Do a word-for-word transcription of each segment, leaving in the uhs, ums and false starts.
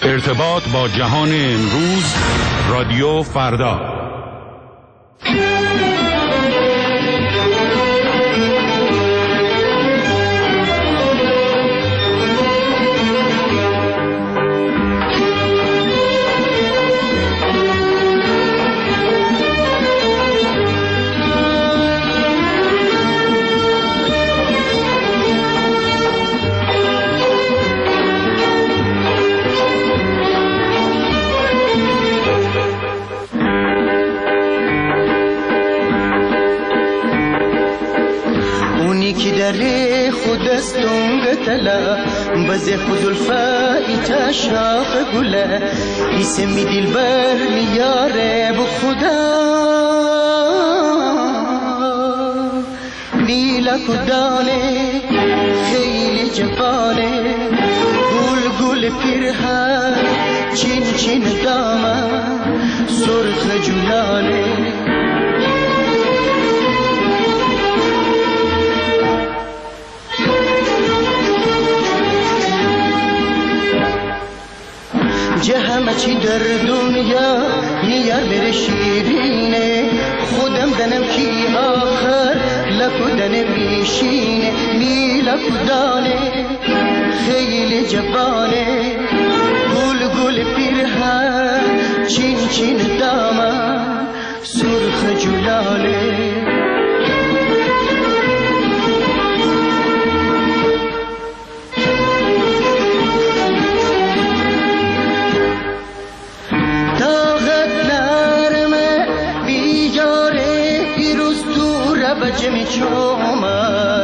ارتباط با جهان امروز، رادیو فردا. بزه خود الفایت شاخ گله اسمی دلبر میاره بو خدا لیلا کدانه خیلی جوانه گل گل پیرهن چین چین دامن سرخ جولانه جه همه چی در دنیا میار بره شیرینه خودم دنم کی آخر لکدن میشینه میلا کدانه خیلی جوانه گل گل پیرهن چین چین دامن سرخ جولانه بجمی چومن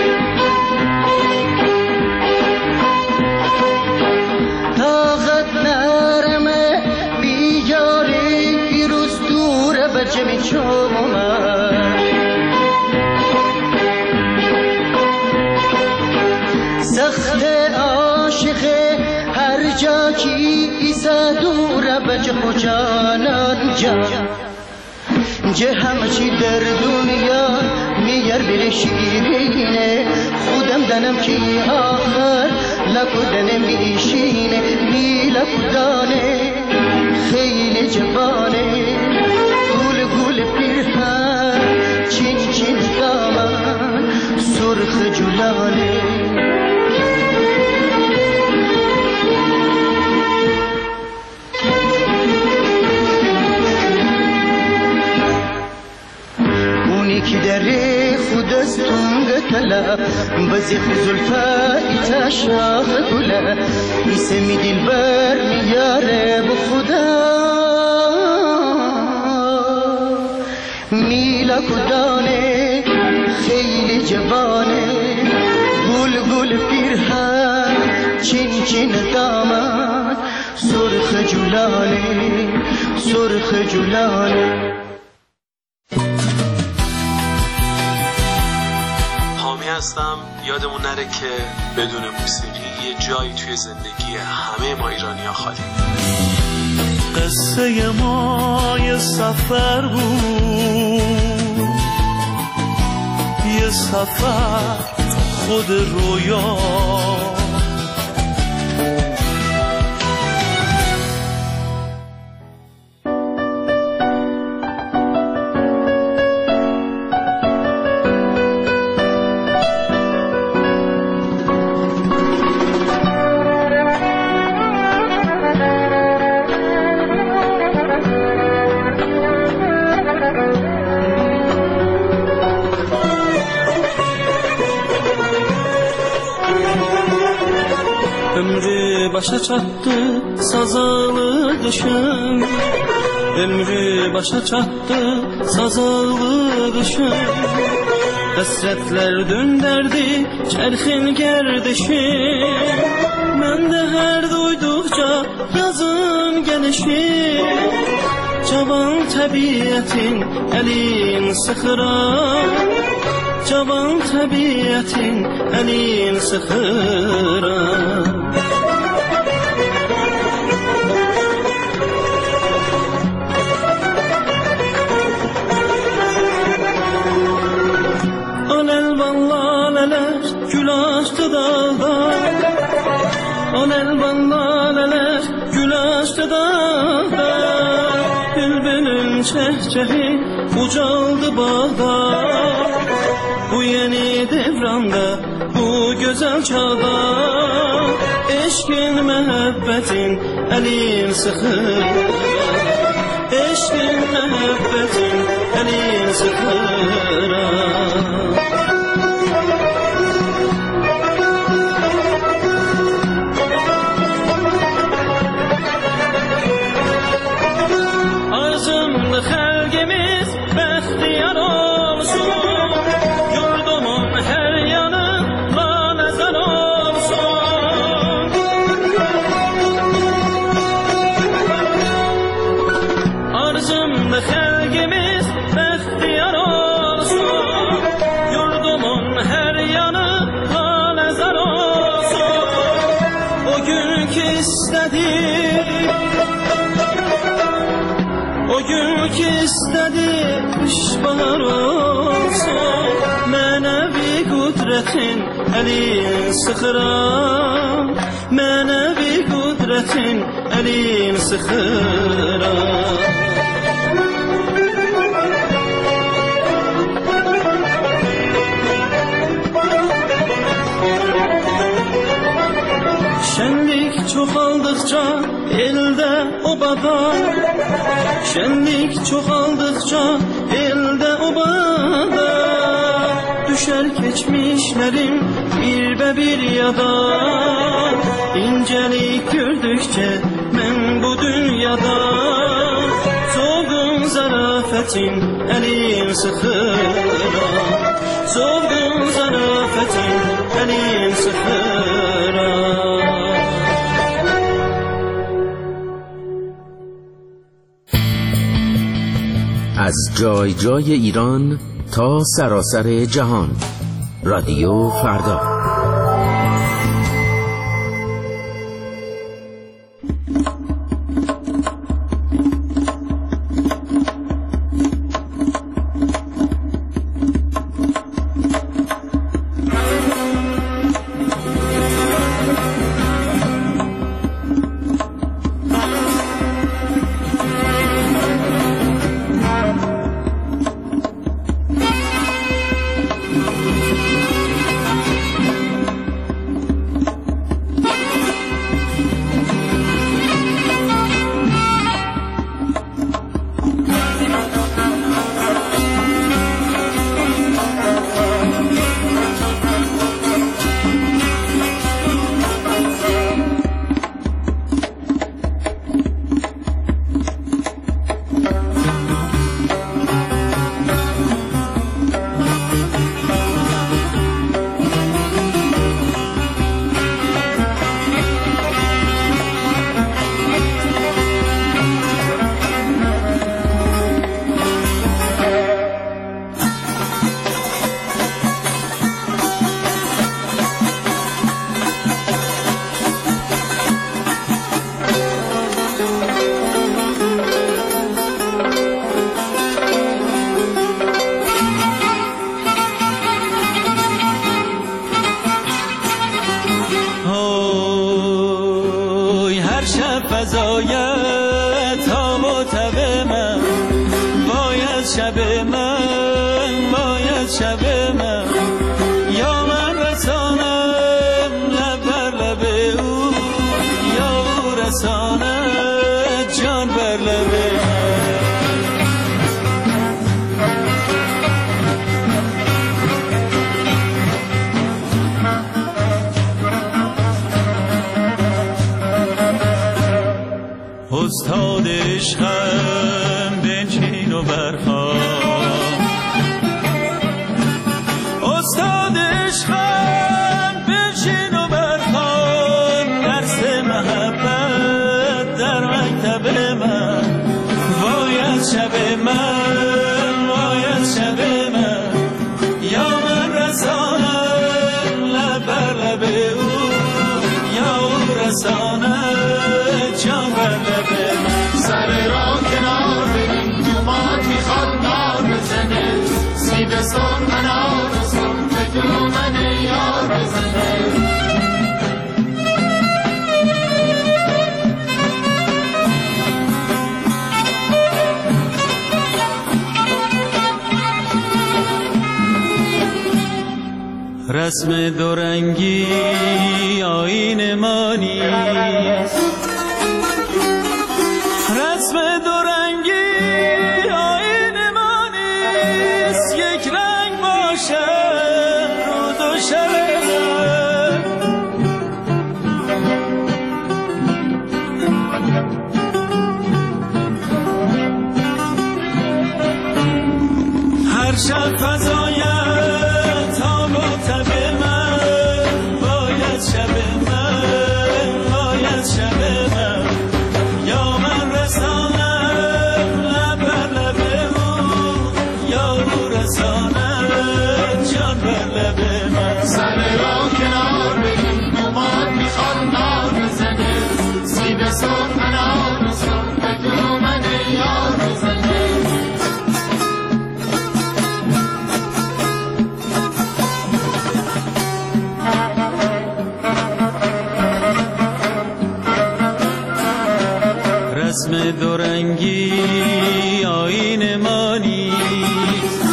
طاقت نرمه بیجاری پیروز دوره بجمی چومن سخت عاشقه هر جا کی ایسا دوره بجم جانان جان جه همه چی در دنیا میار بره شیرینه خودم دنم کی آخر لکدن میشینه میلا کدانه خیلی جوانه گل گل پیرهن چین چین دامن سرخ جولانه کی دره خود از تونگ تلا بزی خزلفای تا شاخ گله اسمی دلبر میاره بو خدا میلا کدانه خیلی جوانه گل گل پیرهن چین چین دامن سرخ جولانه سرخ جولانه. هستم یادمون نره که بدون موسیقی یه جایی توی زندگی همه ما ایرانی‌ها خالی. قصه ما یه سفر بود، یه سفر خود رویا، başa çattı sazalı kışım, ömrü başa çattı sazalı kışım. Hasretler dönderdi çerxin gerdişim, ben de her duydukça yazın gelişim. Cavan tabiatin elin sıxıram, cavan tabiatin elin sıxıram. Gül açtı dağda, on el Aman laleler gül açtı dağda, bülbülün çehçehi ucaldı bağda. Bu yeni devranda, bu güzel çağda, eşkin mehebbetin elin sıkır. Eşkin mehebbetin elin sıkır. Arzumlu xalqimiz bəxtiyar olsun, yurdumun hər yanı laləzar olsun. Arzumlu xalqimiz bəxtiyar olsun, yurdumun hər yanı laləzar olsun. O gün ki istədik, o gün ki istədik qış bahar olsun, mənəvi qüdrətin əlin sıxıram, mənəvi qüdrətin əlin sıxıram. Şənlik çoxaldıqca eldə obada, şənlik çoxaldıqca eldə obada, düşər keçmişlərim bir bə bir yada. İncəlik gördükcə mən bu dünyada, soğun zarafətin əlin sıxıram, soğun zarafətin əlin sıxıram. از جای جای ایران تا سراسر جهان، رادیو فردا. فضایت تاب و تب من، باید شب من، باید شب من، یا من رسانم لب بر لب او، یا او رساند جان بر لب استاد عشقم بنشین و برخوان، استاد عشقم بنشین و برخوان، درس محبت در مکتب من، باید شب من، باید شب من، یا من رسانم لب بر لب او، یا او رسانم جان بر لب من. سر را کنار بریم دومات میخواد نار بزنه، سیب سر انار سر به دومن یار بزنه. رسم دورنگی آیین ما نیست، رسم دورنگی آیین ما نیست، یک رنگ باشه روز و شب. هر شب فضای تا با تب من باید شب من، باید شب من، یا من رسانم لب بر لب او، یا او رسانم جان بر لب من. سر را کنار بریم نماد میخواد نار بزنه، سیب سرخ انار سرخ بدون من یار بزنه. رسم دورنگی آیین ما نیست،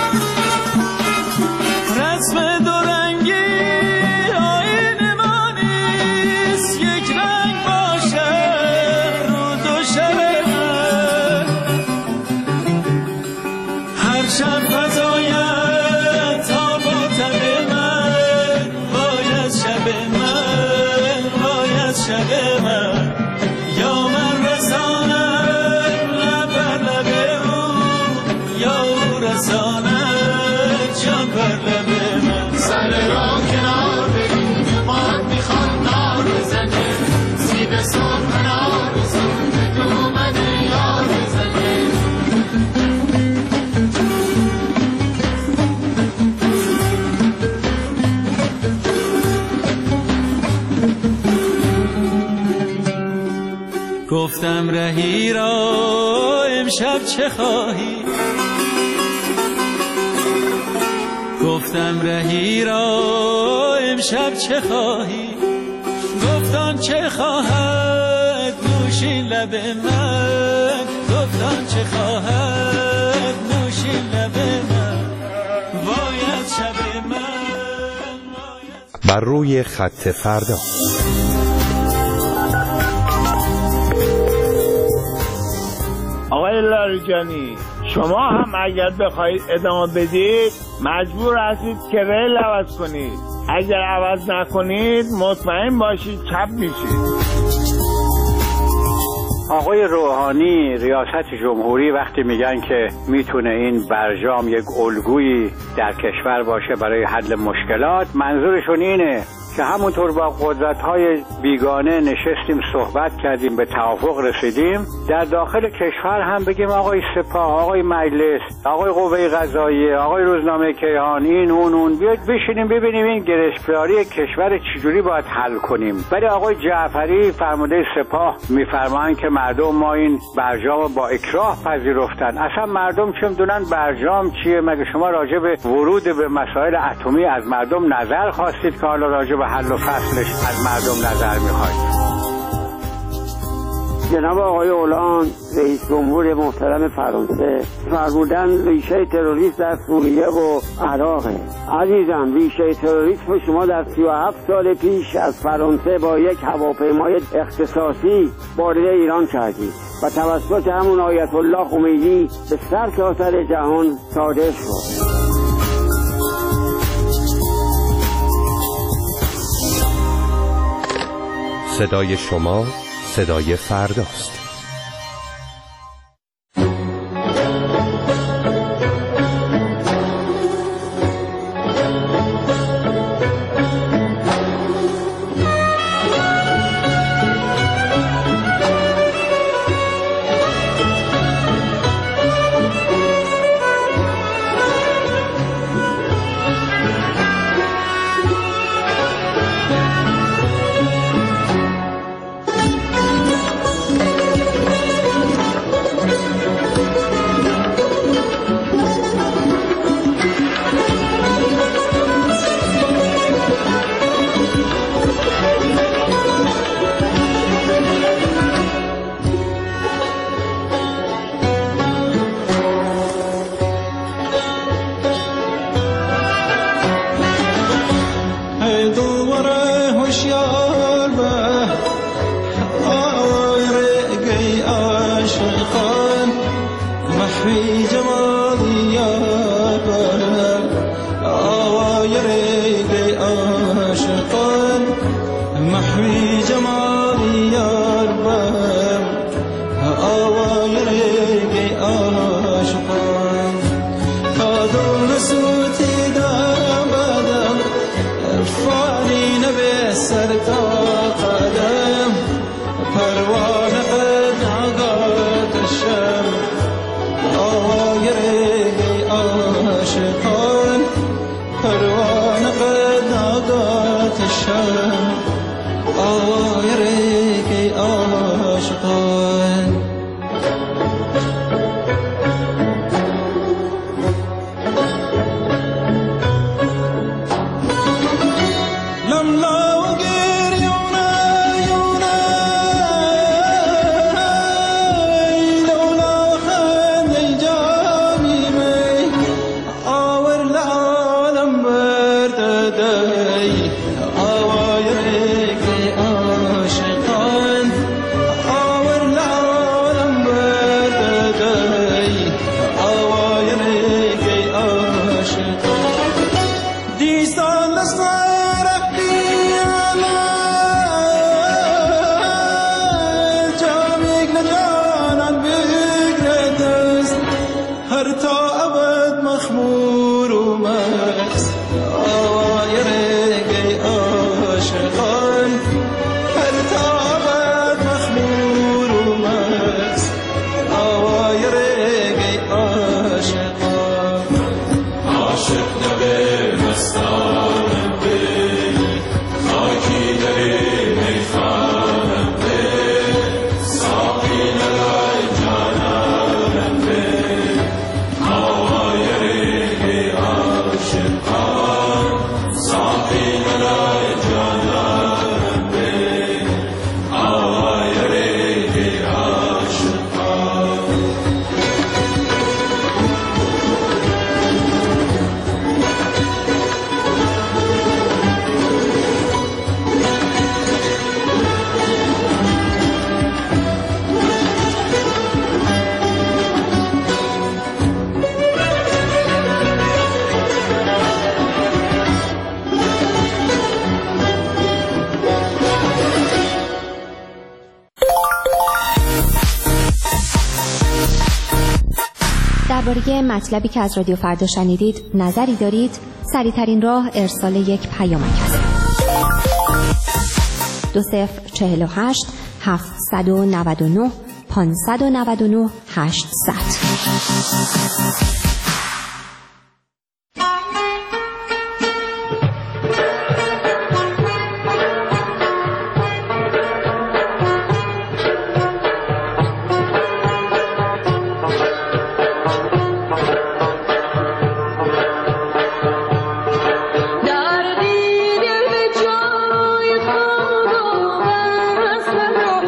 رسم دورنگی آیین ما نیست، یک رنگ باشه روز و شب من. هر شب فضایت تا با تب من باید شب من، باید شب من، یا من رسانم لب بر لب او، یا او رسانم جان بر لب من. سر را کنار بریم نماد میخواد نار بزنه، سیب سرخ انار سرخ بدون من یار بزنه. گفتم رهی را امشب چه خواهی، گفتم رهی را امشب چه خواهی، گفتم چه خواهد نوشین لب من، گفتم چه خواهد نوشین لب من، باید شب من، باید. بر روی خط فردا. آقای لاریجانی، شما هم اگر بخواید ادامه بدید مجبور هستید که ریل عوض کنید. اگر عوض نکنید مطمئن باشید چپ میشید. آقای روحانی ریاست جمهوری وقتی میگن که میتونه این برجام یک الگویی در کشور باشه برای حل مشکلات، منظورشون اینه که همونطور با قدرت‌های بیگانه نشستیم صحبت کردیم به توافق رسیدیم، در داخل کشور هم بگیم آقای سپاه، آقای مجلس، آقای قوه قضاییه، آقای روزنامه کیهان، این اون اون بیاید بشینیم ببینیم این گرفتاری کشور چجوری باید حل کنیم. ولی آقای جعفری فرمانده سپاه میفرمایند که مردم ما این برجام با اکراه پذیرفتن. اصلا مردم چه میدونن برجام چیه؟ مگه شما راجع به ورود به مسائل اتمی از مردم نظر خواستید که حالا راجع به حل و فصلش از مردم نظر میخواید؟ جناب آقای اولان رئیس جمهور محترم فرانسه فرمودن ریشه تروریسم در سوریه و عراقه. عزیزم، ریشه تروریسم شما در سی و هفت سال پیش از فرانسه با یک هواپیمای اختصاصی وارد ایران کردید و توسط همون آیت الله خمینی به سرتاسر جهان صادر شد. صدای شما صدای فرداست. محوی جمالی یار بر آوای ریگ عاشقان محوی جمالی یار بر آوای ریگ عاشقان تا دل سوتی دامدم فانی نبی سر تا قدم پروان قد عقاد الشم آوای ریگ عاشقان پروان قد عقاد الشم آوای ریگ عاشقان درباره مطلبی که از رادیو فردا شنیدید نظری دارید؟ سریع‌ترین راه ارسال یک پیامک است. دو صفر چهل و هشت هفتصد و نود و نه پانصد و نود و نه هشتصد.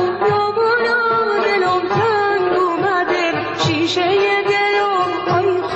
شیشه دلم آی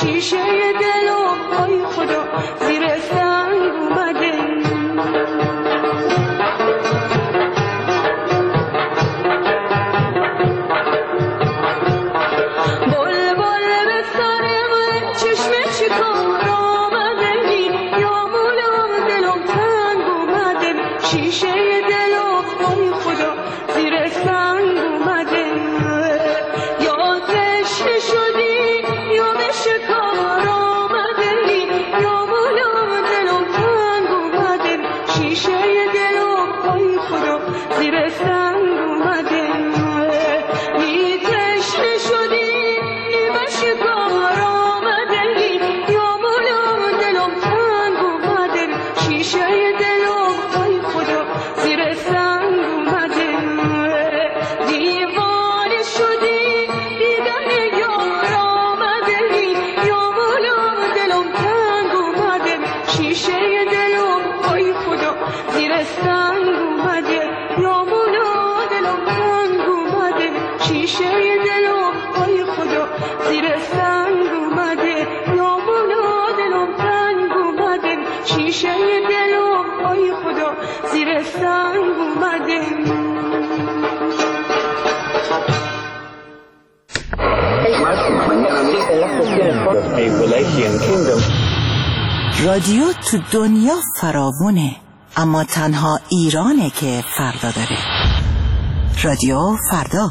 شیشه دلم ای خدا زیر سنگ اومده. رادیو تو دنیا فراوونه، اما تنها ایرانه که فردا داره. رادیو فردا.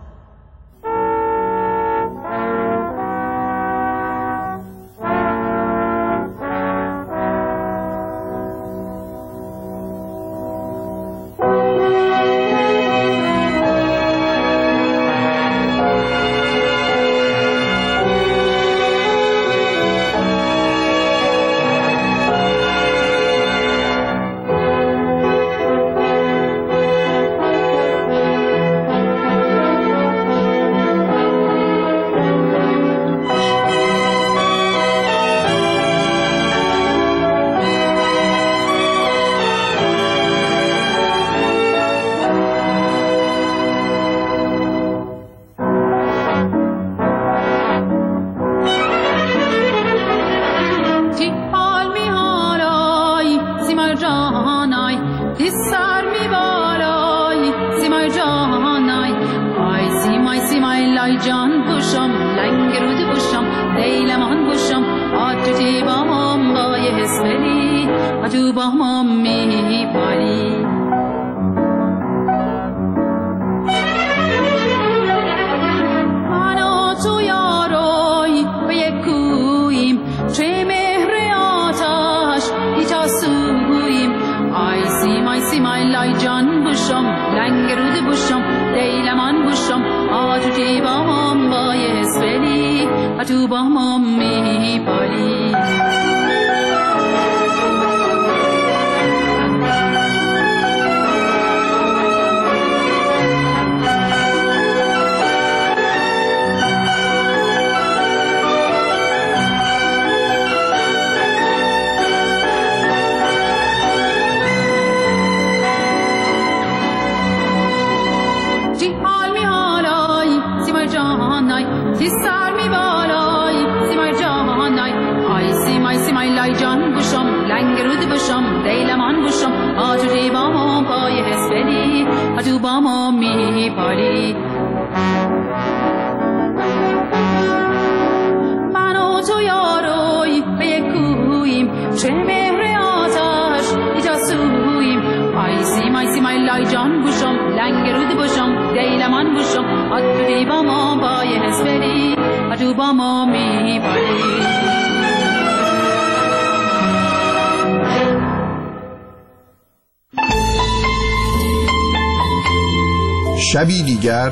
شبی دیگر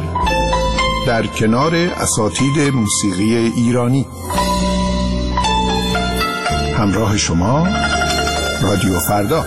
در کنار اساتید موسیقی ایرانی. همراه شما رادیو فردا.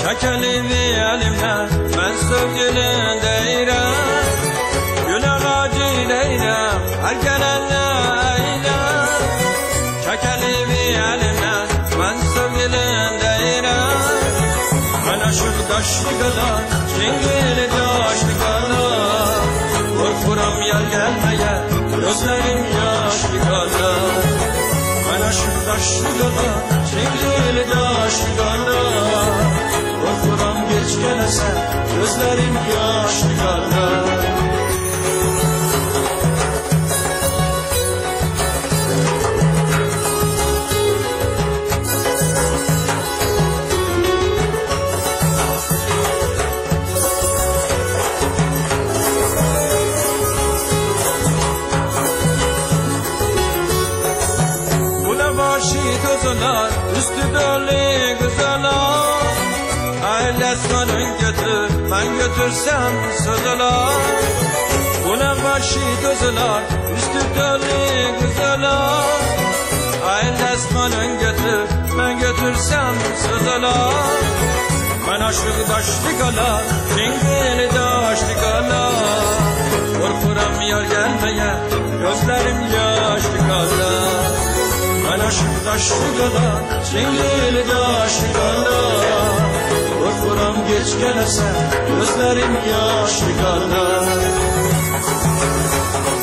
çəkəli elimdən mən sevgilin deyirəm Gül ağacı deyirəm hər gələnlə eyləm Çəkəli elimdən mən sevgilin deyirəm Mən aşıq daşlı qala çingili daşlı qala Qorxuram yar gəlməyə gözlərim yaşlı qala Mən aşıq daşlı qala çingili daşlı qala Qorxuram geç gələsə gözlərim yaşlı qala Tozular, üstü dolu güzeller Ailesinin götür, ben götürsem sızılar Buna başı tozular, üstü dolu güzeller Ailesinin götür, ben götürsem sızılar Ben aşık daşlı kala, çingili daşlı kala Korkuram yar gelmeye, gözlerim yaşlı kala Ben aşık daşlı qala, çingili daşlı qala Qorxuram geç gələsə, gözlərim yaşlı qala